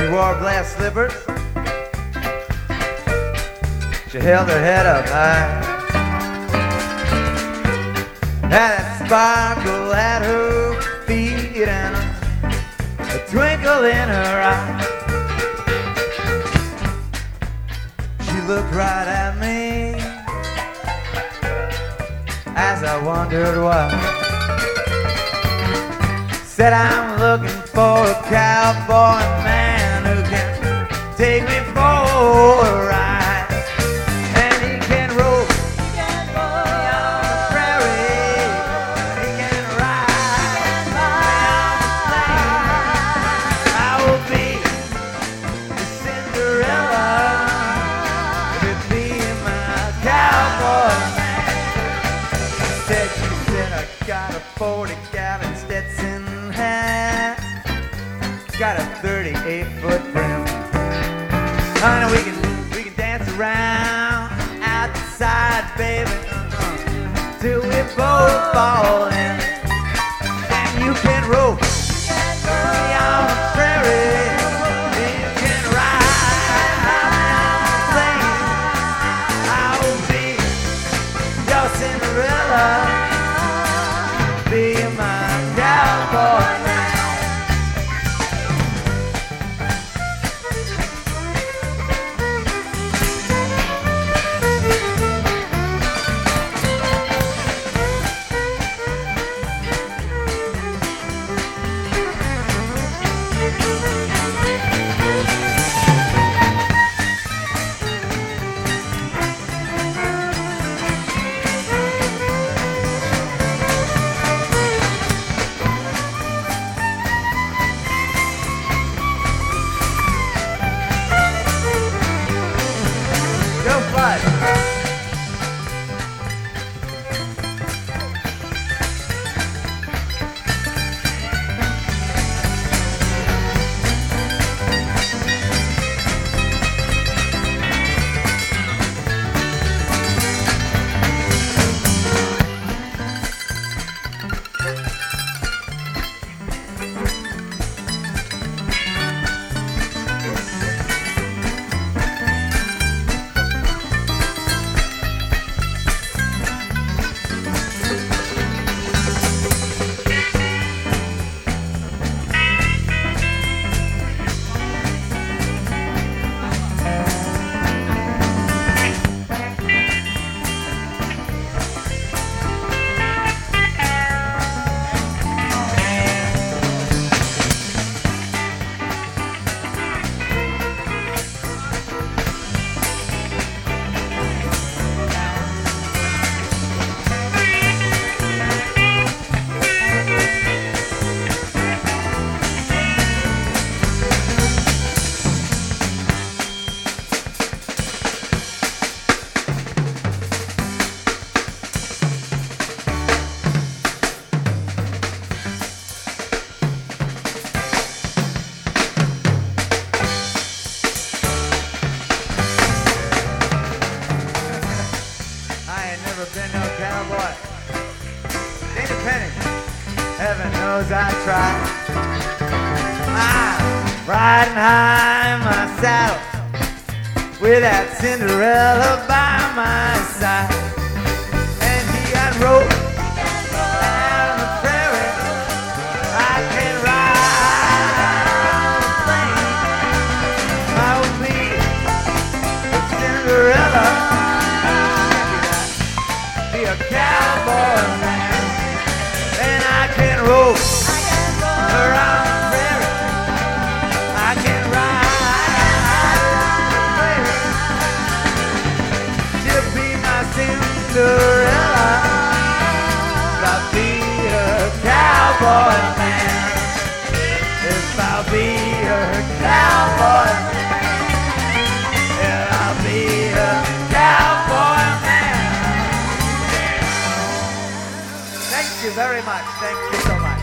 She wore black slippers. She held her head up high. Had that sparkle at her feet and a twinkle in her eye. She looked right at me as I wondered why. Said I'm looking for a cowboy man who can take me for a ride. And he can roll me on the prairie. He can ride me on the plain. I will be the Cinderella if it be my cowboy man. She said I got a 40-gallon Stetson hat, got a 38-foot brim. Honey, we can dance around outside, baby, till we both fall in. And you can roll me on the prairie, you can ride me on the plain. I will be your Cinderella, be my cowboy man. Go fly. Never been no cowboy. Ain't a penny. Heaven knows I tried. I'm riding high in my saddle with that Cinderella by my side. And he got rolled out on the prairie. I can ride on the plain. I will be the Cinderella, be a cowboy man, and I can roll around the prairie. I can ride the prairie. She'll be my Cinderella. I'll be a cowboy man. If I'll be a cowboy man, yeah, I'll be a cowboy man. Thank you very much. Thank you so much.